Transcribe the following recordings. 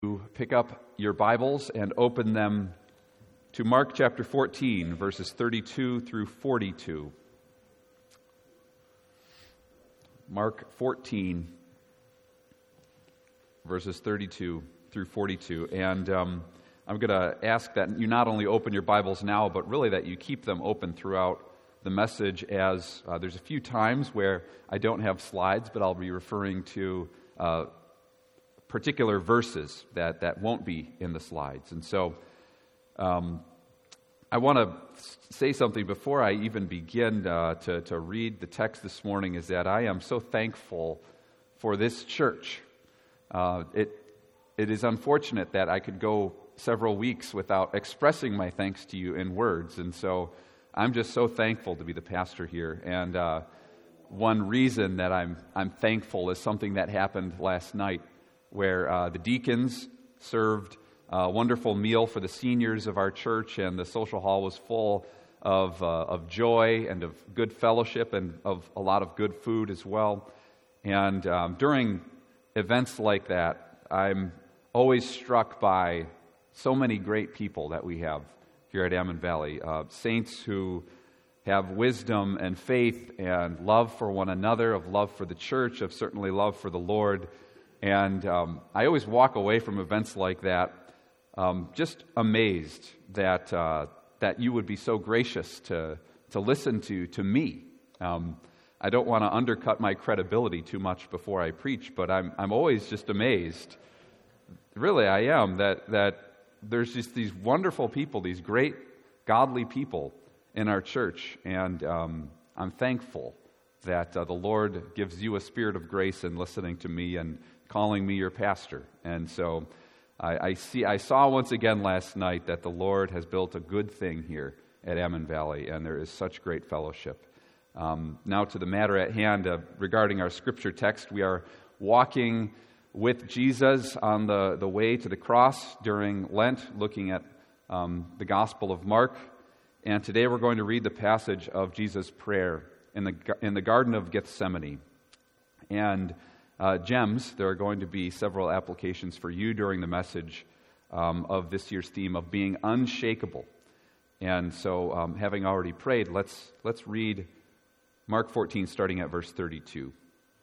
Pick up your Bibles and open them to Mark chapter 14, verses 32 through 42. Mark 14, verses 32 through 42. And I'm going to ask that you not only open your Bibles now, but really that you keep them open throughout the message, as there's a few times where I don't have slides, but I'll be referring to particular verses that won't be in the slides. And so I want to say something before I even begin to read the text this morning, is that I am so thankful for this church. It is unfortunate that I could go several weeks without expressing my thanks to you in words, and so I'm just so thankful to be the pastor here. And one reason that I'm thankful is something that happened last night, where the deacons served a wonderful meal for the seniors of our church, and the social hall was full of joy and of good fellowship and of a lot of good food as well. And during events like that, I'm always struck by so many great people that we have here at Ammon Valley, saints who have wisdom and faith and love for one another, of love for the church, of certainly love for the Lord. And I always walk away from events like that just amazed that you would be so gracious to listen to me. I don't want to undercut my credibility too much before I preach, but I'm always just amazed. Really, I am, that there's just these wonderful people, these great godly people in our church, and I'm thankful that the Lord gives you a spirit of grace in listening to me and calling me your pastor. And so I saw once again last night that the Lord has built a good thing here at Ammon Valley, and there is such great fellowship. Now to the matter at hand regarding our scripture text. We are walking with Jesus on the way to the cross during Lent, looking at the Gospel of Mark. And today we're going to read the passage of Jesus' prayer in the Garden of Gethsemane. And gems, there are going to be several applications for you during the message of this year's theme of being unshakable. And so, having already prayed, let's read Mark 14, starting at verse 32.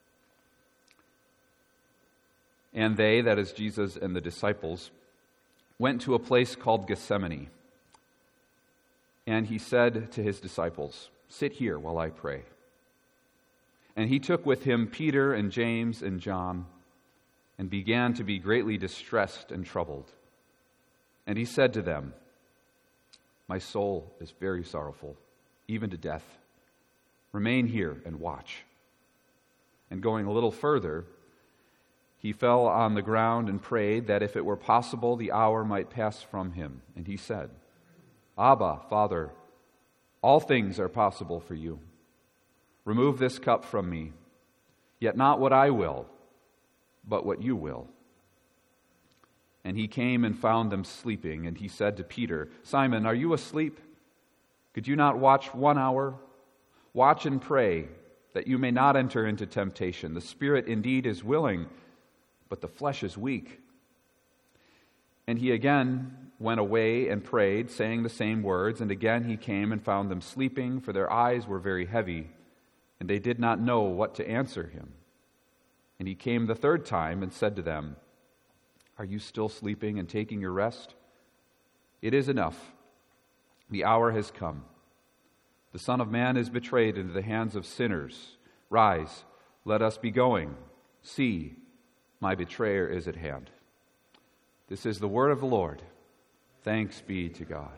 And they, that is Jesus and the disciples, went to a place called Gethsemane. And he said to his disciples, "Sit here while I pray." And he took with him Peter and James and John, and began to be greatly distressed and troubled. And he said to them, "My soul is very sorrowful, even to death. Remain here and watch." And going a little further, he fell on the ground and prayed that if it were possible, the hour might pass from him. And he said, "Abba, Father, all things are possible for you. Remove this cup from me, yet not what I will, but what you will." And he came and found them sleeping, and he said to Peter, "Simon, are you asleep? Could you not watch 1 hour? Watch and pray, that you may not enter into temptation. The spirit indeed is willing, but the flesh is weak." And he again went away and prayed, saying the same words. And again he came and found them sleeping, for their eyes were very heavy, and they did not know what to answer him. And he came the third time and said to them, "Are you still sleeping and taking your rest? It is enough. The hour has come. The Son of Man is betrayed into the hands of sinners. Rise, let us be going. See, my betrayer is at hand." This is the word of the Lord. Thanks be to God.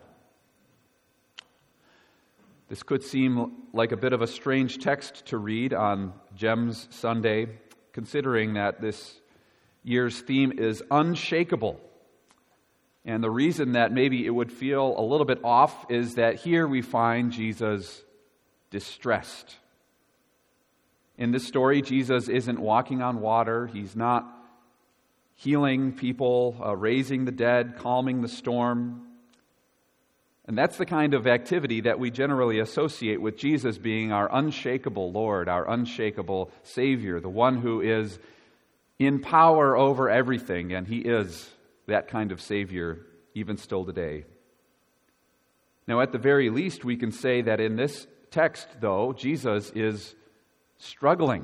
This could seem like a bit of a strange text to read on Gems Sunday, considering that this year's theme is unshakable. And the reason that maybe it would feel a little bit off is that here we find Jesus distressed. In this story, Jesus isn't walking on water. He's not healing people, raising the dead, calming the storm. And that's the kind of activity that we generally associate with Jesus being our unshakable Lord, our unshakable Savior, the one who is in power over everything, and He is that kind of Savior even still today. Now, at the very least, we can say that in this text, though, Jesus is struggling.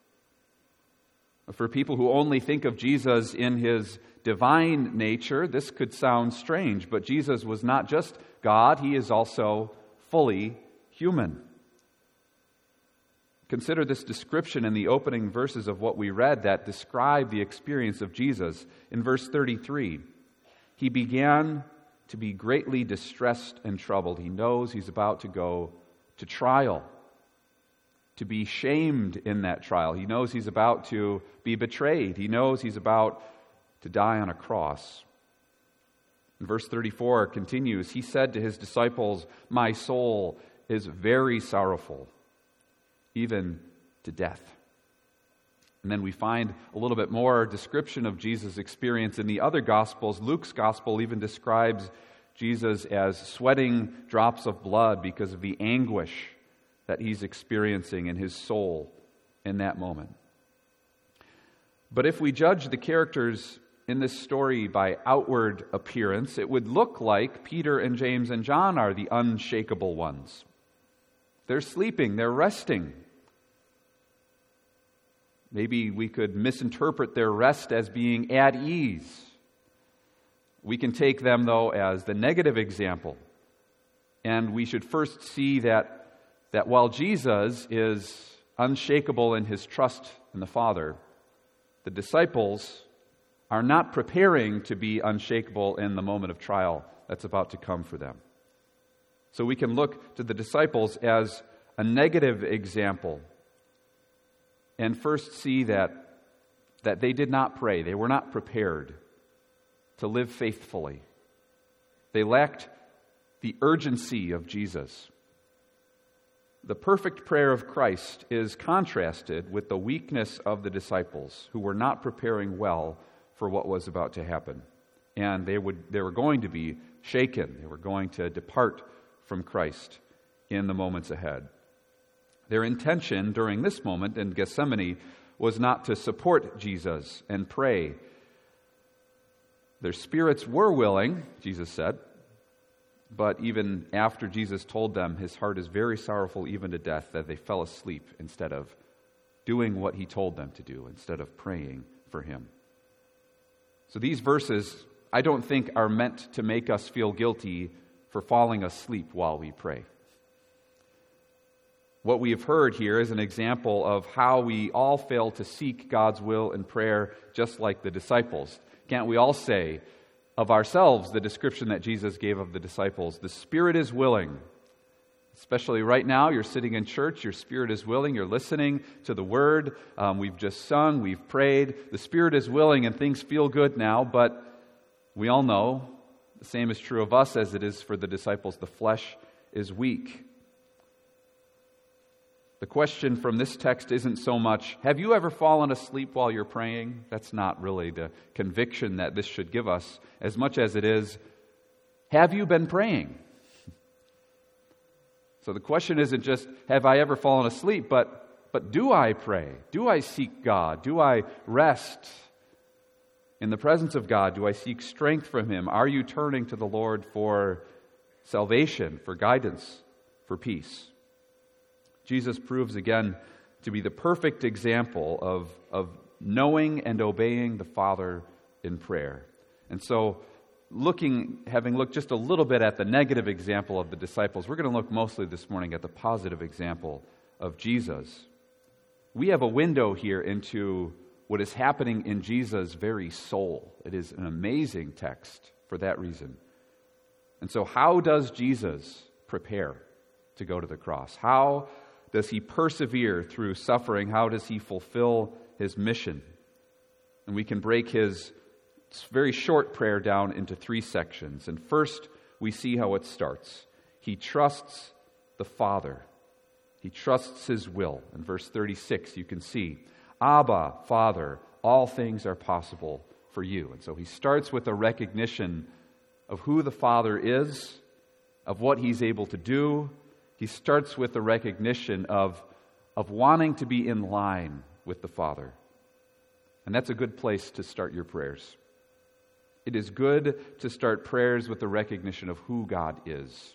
For people who only think of Jesus in his divine nature, this could sound strange, but Jesus was not just God, he is also fully human. Consider this description in the opening verses of what we read that describe the experience of Jesus. In verse 33, he began to be greatly distressed and troubled. He knows he's about to go to trial, to be shamed in that trial. He knows he's about to be betrayed. He knows he's about to die on a cross. And verse 34 continues, he said to his disciples, "My soul is very sorrowful, even to death." And then we find a little bit more description of Jesus' experience in the other Gospels. Luke's Gospel even describes Jesus as sweating drops of blood because of the anguish that he's experiencing in his soul in that moment. But if we judge the characters in this story by outward appearance, it would look like Peter and James and John are the unshakable ones. They're sleeping, they're resting. Maybe we could misinterpret their rest as being at ease. We can take them, though, as the negative example. And we should first see that while Jesus is unshakable in his trust in the Father, the disciples are not preparing to be unshakable in the moment of trial that's about to come for them. So we can look to the disciples as a negative example and first see that they did not pray. They were not prepared to live faithfully. They lacked the urgency of Jesus. The perfect prayer of Christ is contrasted with the weakness of the disciples who were not preparing well for what was about to happen. And they were going to be shaken. They were going to depart from Christ in the moments ahead. Their intention during this moment in Gethsemane was not to support Jesus and pray. Their spirits were willing, Jesus said, but even after Jesus told them his heart is very sorrowful even to death, that they fell asleep instead of doing what he told them to do, instead of praying for him. So these verses, I don't think, are meant to make us feel guilty for falling asleep while we pray. What we have heard here is an example of how we all fail to seek God's will in prayer, just like the disciples. Can't we all say of ourselves the description that Jesus gave of the disciples? The spirit is willing. Especially right now, you're sitting in church, your spirit is willing, you're listening to the word, we've just sung, we've prayed. The spirit is willing and things feel good now, but we all know the same is true of us as it is for the disciples. The flesh is weak. The question from this text isn't so much, have you ever fallen asleep while you're praying? That's not really the conviction that this should give us, as much as it is, have you been praying? So the question isn't just, have I ever fallen asleep, but do I pray? Do I seek God? Do I rest in the presence of God? Do I seek strength from Him? Are you turning to the Lord for salvation, for guidance, for peace? Jesus proves again to be the perfect example of knowing and obeying the Father in prayer. And so, having looked just a little bit at the negative example of the disciples, we're going to look mostly this morning at the positive example of Jesus. We have a window here into what is happening in Jesus' very soul. It is an amazing text for that reason. And so how does Jesus prepare to go to the cross? How does he persevere through suffering? How does he fulfill his mission? And we can break his very short prayer down into 3 sections. And first, we see how it starts. He trusts the Father. He trusts his will. In verse 36, you can see, Abba, Father, all things are possible for you. And so he starts with a recognition of who the Father is, of what he's able to do. He starts with the recognition of wanting to be in line with the Father. And that's a good place to start your prayers. It is good to start prayers with the recognition of who God is.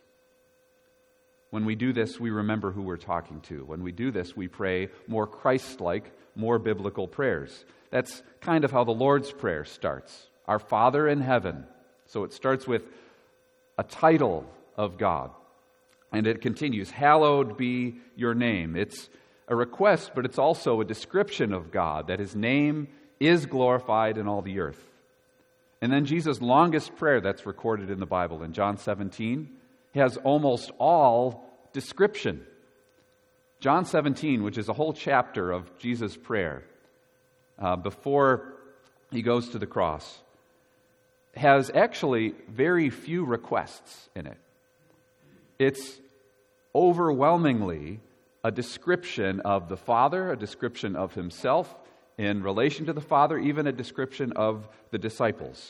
When we do this, we remember who we're talking to. When we do this, we pray more Christ-like, more biblical prayers. That's kind of how the Lord's Prayer starts. Our Father in heaven. So it starts with a title of God. And it continues, hallowed be your name. It's a request, but it's also a description of God, that his name is glorified in all the earth. And then Jesus' longest prayer that's recorded in the Bible, in John 17, has almost all description. John 17, which is a whole chapter of Jesus' prayer before he goes to the cross, has actually very few requests in it. It's overwhelmingly a description of the Father, a description of himself in relation to the Father, even a description of the disciples.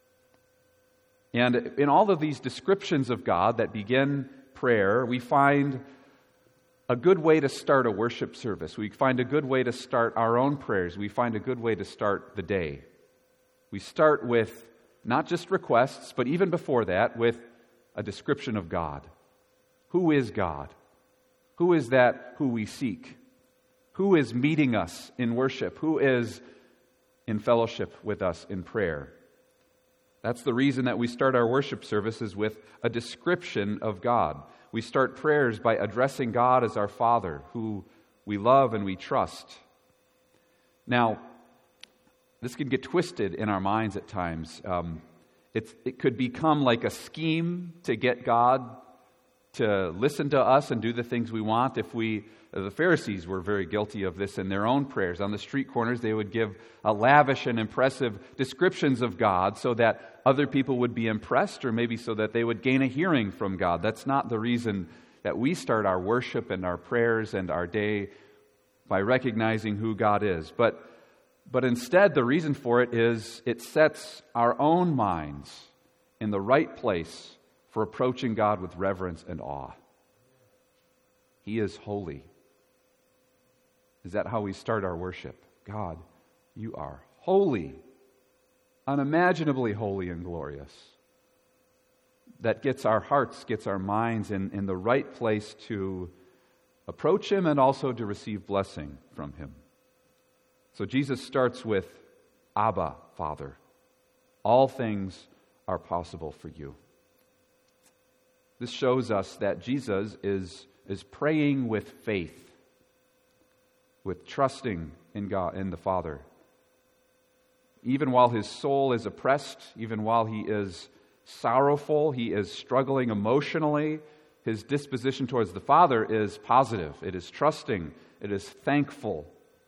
And in all of these descriptions of God that begin prayer, we find a good way to start a worship service. We find a good way to start our own prayers. We find a good way to start the day. We start with not just requests, but even before that, with a description of God. Who is God? Who is that who we seek? Who is meeting us in worship? Who is in fellowship with us in prayer? That's the reason that we start our worship services with a description of God. We start prayers by addressing God as our Father, who we love and we trust. Now, this can get twisted in our minds at times. It could become like a scheme to get God to listen to us and do the things we want. The Pharisees were very guilty of this in their own prayers. On the street corners, they would give lavish and impressive descriptions of God so that other people would be impressed, or maybe so that they would gain a hearing from God. That's not the reason that we start our worship and our prayers and our day, by recognizing who God is. But instead, the reason for it is it sets our own minds in the right place for approaching God with reverence and awe. He is holy. Is that how we start our worship? God, you are holy, unimaginably holy and glorious. That gets our hearts, gets our minds in the right place to approach him and also to receive blessing from him. So Jesus starts with, Abba, Father. All things are possible for you. This shows us that Jesus is praying with faith, with trusting in God, in the Father. Even while his soul is oppressed, even while he is sorrowful, he is struggling emotionally, his disposition towards the Father is positive. It is trusting. It is thankful.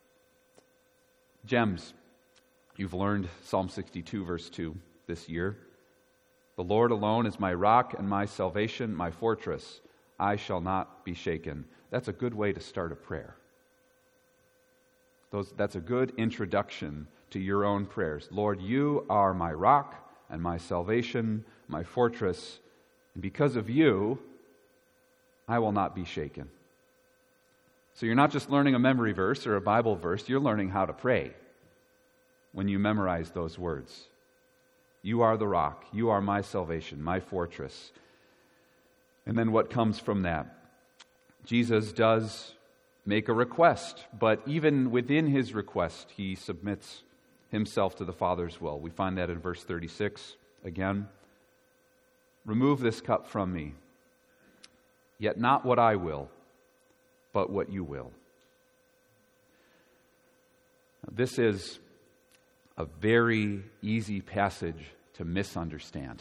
Gems. You've learned Psalm 62, verse 2 this year. The Lord alone is my rock and my salvation, my fortress. I shall not be shaken. That's a good way to start a prayer. That's a good introduction to your own prayers. Lord, you are my rock and my salvation, my fortress. And because of you, I will not be shaken. So you're not just learning a memory verse or a Bible verse, you're learning how to pray when you memorize those words. You are the rock. You are my salvation, my fortress. And then what comes from that? Jesus does make a request, but even within his request, he submits himself to the Father's will. We find that in verse 36 again. Remove this cup from me, yet not what I will, but what you will. This is a very easy passage to misunderstand.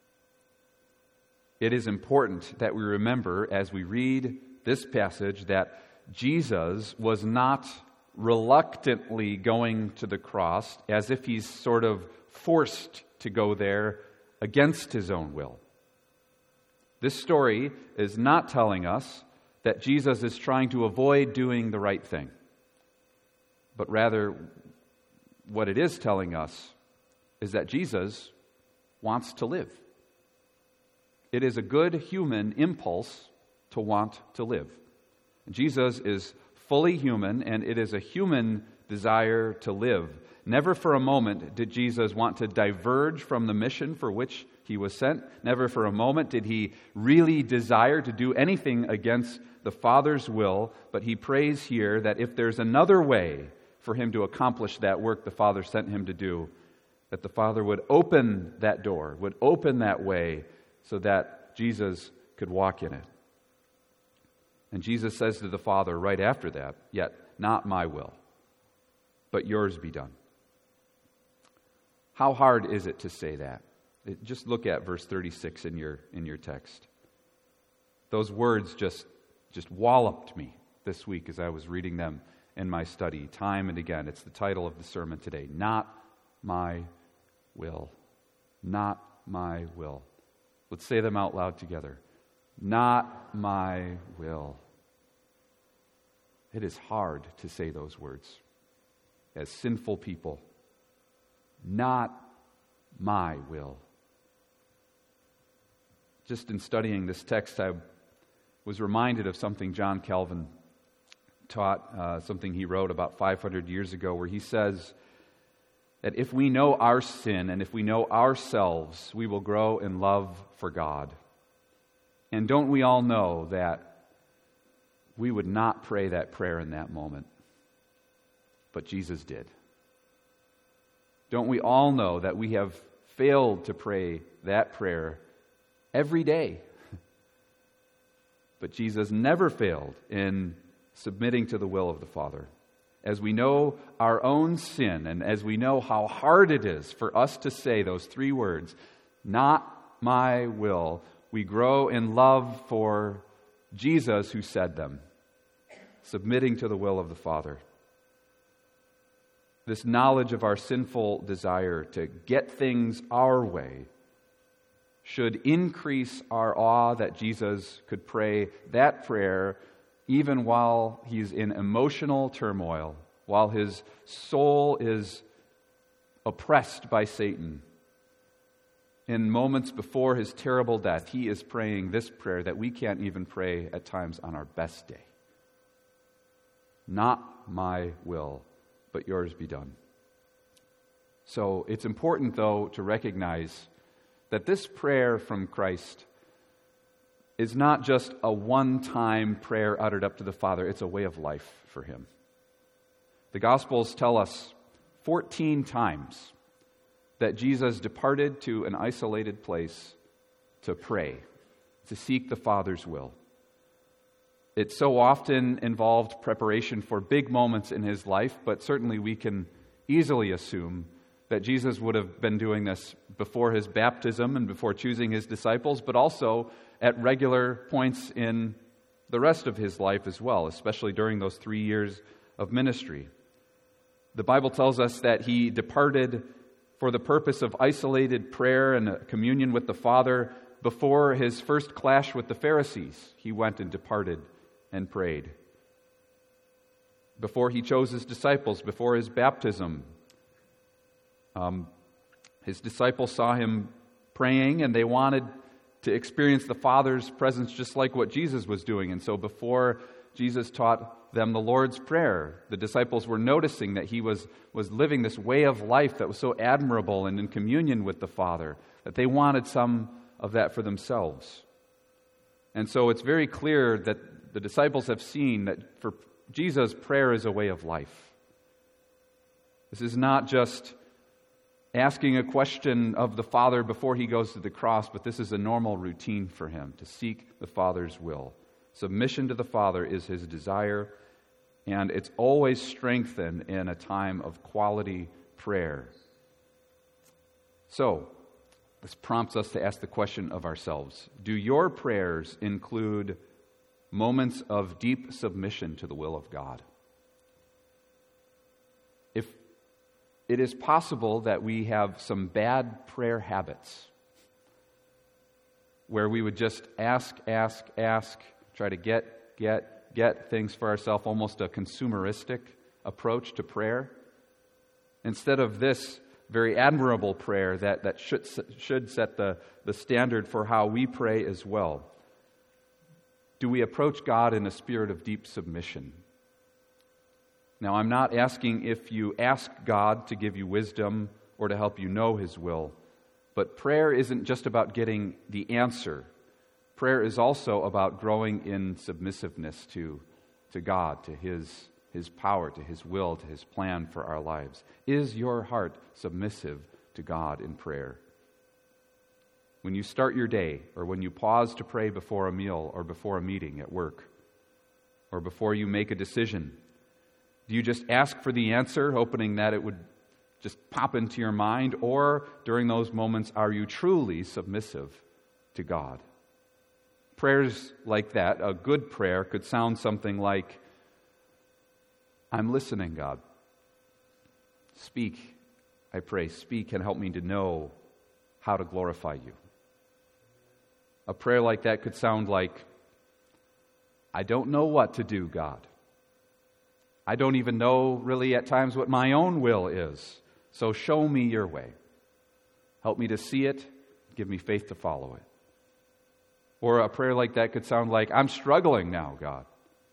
It is important that we remember as we read this passage that Jesus was not reluctantly going to the cross as if he's sort of forced to go there against his own will. This story is not telling us that Jesus is trying to avoid doing the right thing, but rather what it is telling us is that Jesus wants to live. It is a good human impulse to want to live. Jesus is fully human, and it is a human desire to live. Never for a moment did Jesus want to diverge from the mission for which he was sent. Never for a moment did he really desire to do anything against the Father's will, but he prays here that if there's another way for him to accomplish that work the Father sent him to do, that the Father would open that door, would open that way so that Jesus could walk in it. And Jesus says to the Father right after that, "Yet not my will, but yours be done." How hard is it to say that? Just look at verse 36 in your text. Those words just walloped me this week as I was reading them in my study time and again. It's the title of the sermon today. Not my will. Not my will. Let's say them out loud together. Not my will. It is hard to say those words as sinful people. Not my will. Just in studying this text, I was reminded of something John Calvin taught, something he wrote about 500 years ago, where he says that if we know our sin and if we know ourselves, we will grow in love for God. And don't we all know that we would not pray that prayer in that moment, but Jesus did? Don't we all know that we have failed to pray that prayer every day? But Jesus never failed in submitting to the will of the Father. As we know our own sin and as we know how hard it is for us to say those three words, not my will, we grow in love for Jesus who said them, submitting to the will of the Father. This knowledge of our sinful desire to get things our way should increase our awe that Jesus could pray that prayer even while he's in emotional turmoil, while his soul is oppressed by Satan. In moments before his terrible death, he is praying this prayer that we can't even pray at times on our best day. Not my will, but yours be done. So it's important, though, to recognize that this prayer from Christ is not just a one-time prayer uttered up to the Father. It's a way of life for him. The Gospels tell us 14 times that Jesus departed to an isolated place to pray, to seek the Father's will. It so often involved preparation for big moments in his life, but certainly we can easily assume that Jesus would have been doing this before his baptism and before choosing his disciples, but also at regular points in the rest of his life as well, especially during those 3 years of ministry. The Bible tells us that he departed for the purpose of isolated prayer and communion with the Father before his first clash with the Pharisees. He went and departed and prayed. Before he chose his disciples, before his baptism, his disciples saw him praying and they wanted to experience the Father's presence just like what Jesus was doing. And so before Jesus taught them the Lord's Prayer, the disciples were noticing that he was living this way of life that was so admirable and in communion with the Father, that they wanted some of that for themselves. And so it's very clear that the disciples have seen that for Jesus, prayer is a way of life. This is not just asking a question of the Father before he goes to the cross, but this is a normal routine for him, to seek the Father's will. Submission to the Father is his desire, and it's always strengthened in a time of quality prayer. So, this prompts us to ask the question of ourselves: do your prayers include moments of deep submission to the will of God? If it is possible that we have some bad prayer habits where we would just ask, try to get things for ourselves, almost a consumeristic approach to prayer, instead of this very admirable prayer that should set the standard for how we pray as well. Do we approach God in a spirit of deep submission? Now, I'm not asking if you ask God to give you wisdom or to help you know His will, but prayer isn't just about getting the answer. Prayer is also about growing in submissiveness to God, to His power, to His will, to His plan for our lives. Is your heart submissive to God in prayer? When you start your day, or when you pause to pray before a meal, or before a meeting at work, or before you make a decision, do you just ask for the answer, hoping that it would just pop into your mind? Or during those moments, are you truly submissive to God? Prayers like that, a good prayer, could sound something like, I'm listening, God. Speak, I pray. Speak and help me to know how to glorify you. A prayer like that could sound like, I don't know what to do, God. I don't even know really at times what my own will is. So show me your way. Help me to see it. Give me faith to follow it. Or a prayer like that could sound like, I'm struggling now, God.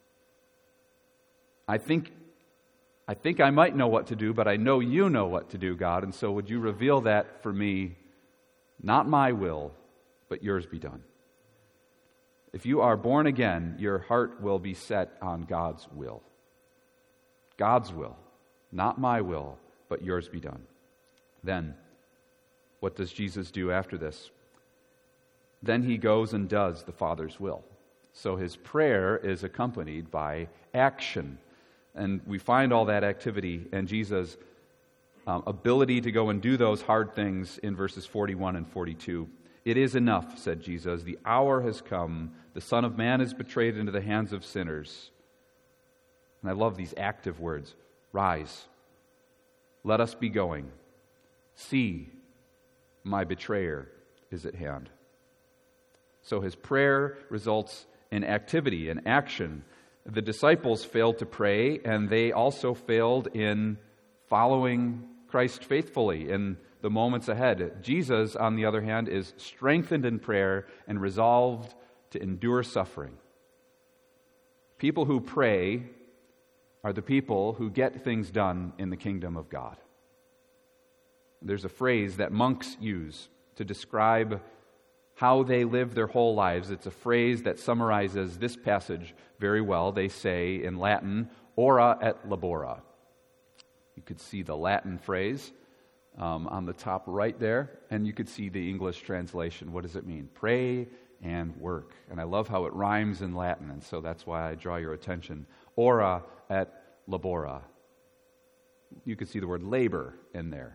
I think I might know what to do, but I know you know what to do, God. And so would you reveal that for me? Not my will, but yours be done. If you are born again, your heart will be set on God's will. God's will, not my will, but yours be done. Then, what does Jesus do after this? Then he goes and does the Father's will. So his prayer is accompanied by action. And we find all that activity and Jesus' ability to go and do those hard things in verses 41 and 42. It is enough, said Jesus. The hour has come. The Son of Man is betrayed into the hands of sinners. And I love these active words. Rise. Let us be going. See, my betrayer is at hand. So his prayer results in activity and action. The disciples failed to pray, and they also failed in following Christ faithfully in the moments ahead. Jesus, on the other hand, is strengthened in prayer and resolved to endure suffering. People who pray are the people who get things done in the kingdom of God. There's a phrase that monks use to describe how they live their whole lives. It's a phrase that summarizes this passage very well. They say in Latin, ora et labora. You could see the Latin phrase on the top right there, and you could see the English translation. What does it mean? Pray and work. And I love how it rhymes in Latin, and so that's why I draw your attention. Ora et labora. You could see the word labor in there.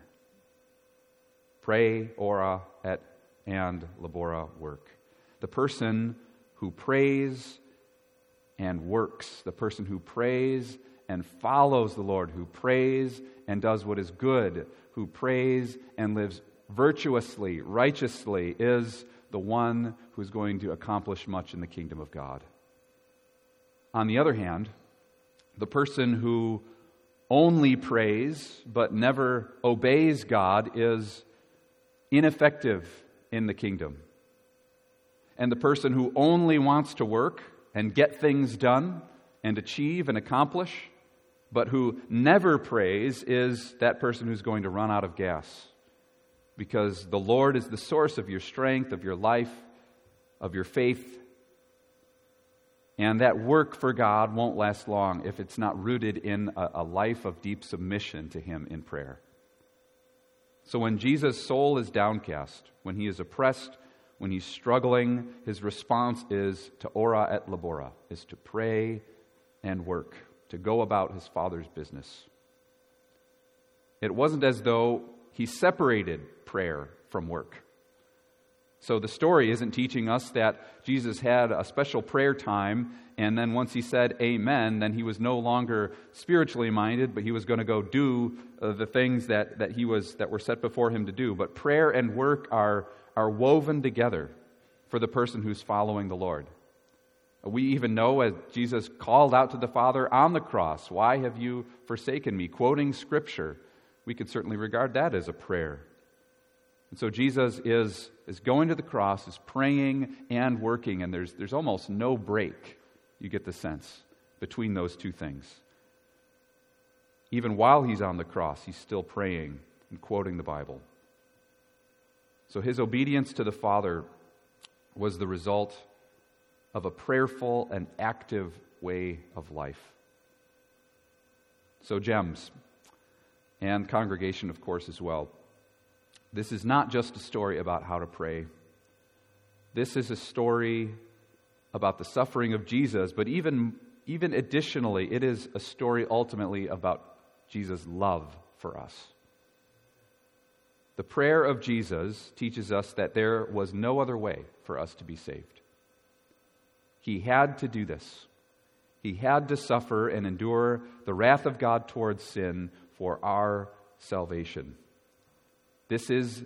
Pray, ora et and labora, work. The person who prays and works, the person who prays and follows the Lord, who prays and does what is good, who prays and lives virtuously, righteously, is the one who's going to accomplish much in the kingdom of God. On the other hand, the person who only prays but never obeys God is ineffective in the kingdom. And the person who only wants to work and get things done and achieve and accomplish, but who never prays, is that person who's going to run out of gas. Because the Lord is the source of your strength, of your life, of your faith. And that work for God won't last long if it's not rooted in a life of deep submission to Him in prayer. So when Jesus' soul is downcast, when he is oppressed, when he's struggling, his response is to ora et labora, is to pray and work, to go about his Father's business. It wasn't as though he separated prayer from work. So the story isn't teaching us that Jesus had a special prayer time, and then once he said amen, then he was no longer spiritually minded, but he was going to go do the things that were set before him to do. But prayer and work are woven together for the person who's following the Lord. We even know, as Jesus called out to the Father on the cross, "Why have you forsaken me?" Quoting Scripture, we could certainly regard that as a prayer. And so Jesus is going to the cross, is praying and working, and there's almost no break, you get the sense, between those two things. Even while he's on the cross, he's still praying and quoting the Bible. So his obedience to the Father was the result of a prayerful and active way of life. So GEMS, and congregation, of course, as well. This is not just a story about how to pray. This is a story about the suffering of Jesus, but even additionally, it is a story ultimately about Jesus' love for us. The prayer of Jesus teaches us that there was no other way for us to be saved. He had to do this. He had to suffer and endure the wrath of God towards sin for our salvation. This is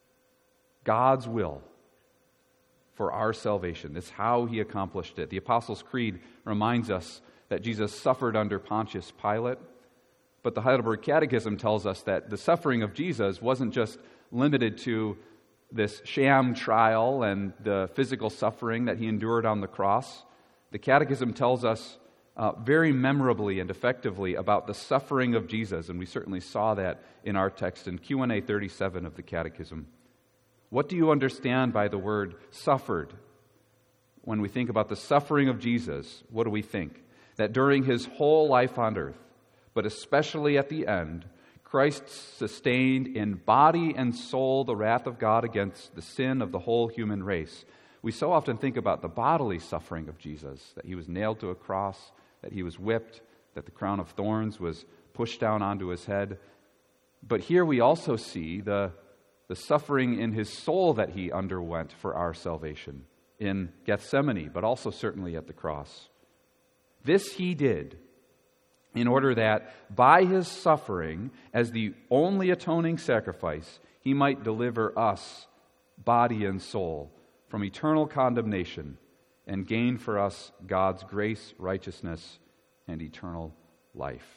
God's will for our salvation. This is how he accomplished it. The Apostles' Creed reminds us that Jesus suffered under Pontius Pilate, but the Heidelberg Catechism tells us that the suffering of Jesus wasn't just limited to this sham trial and the physical suffering that he endured on the cross. The Catechism tells us very memorably and effectively about the suffering of Jesus, and we certainly saw that in our text in Q&A 37 of the Catechism. What do you understand by the word suffered? When we think about the suffering of Jesus, what do we think? That during his whole life on earth, but especially at the end, Christ sustained in body and soul the wrath of God against the sin of the whole human race. We so often think about the bodily suffering of Jesus, that he was nailed to a cross, that he was whipped, that the crown of thorns was pushed down onto his head. But here we also see the suffering in his soul that he underwent for our salvation in Gethsemane, but also certainly at the cross. This he did in order that by his suffering, as the only atoning sacrifice, he might deliver us, body and soul, from eternal condemnation and gain for us God's grace, righteousness, and eternal life.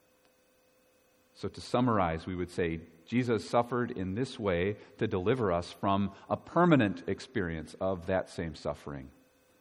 So to summarize, we would say Jesus suffered in this way to deliver us from a permanent experience of that same suffering.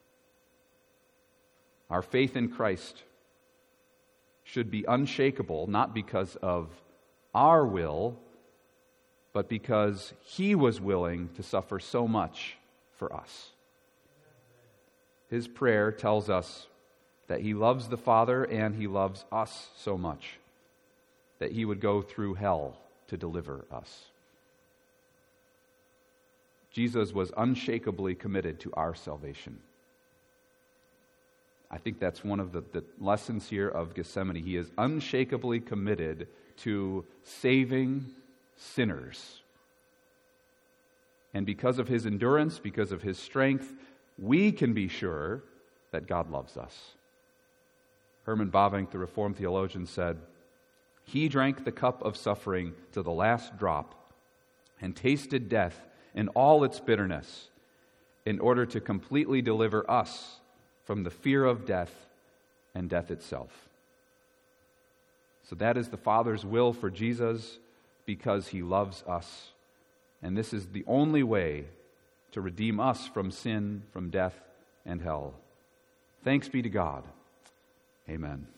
Our faith in Christ should be unshakable, not because of our will, but because he was willing to suffer so much for us. His prayer tells us that he loves the Father and he loves us so much that he would go through hell to deliver us. Jesus was unshakably committed to our salvation. I think that's one of the lessons here of Gethsemane. He is unshakably committed to saving sinners. And because of his endurance, because of his strength, we can be sure that God loves us. Herman Bavinck, the Reformed theologian, said, "He drank the cup of suffering to the last drop and tasted death in all its bitterness in order to completely deliver us from the fear of death and death itself." So that is the Father's will for Jesus because he loves us. And this is the only way to redeem us from sin, from death, and hell. Thanks be to God. Amen.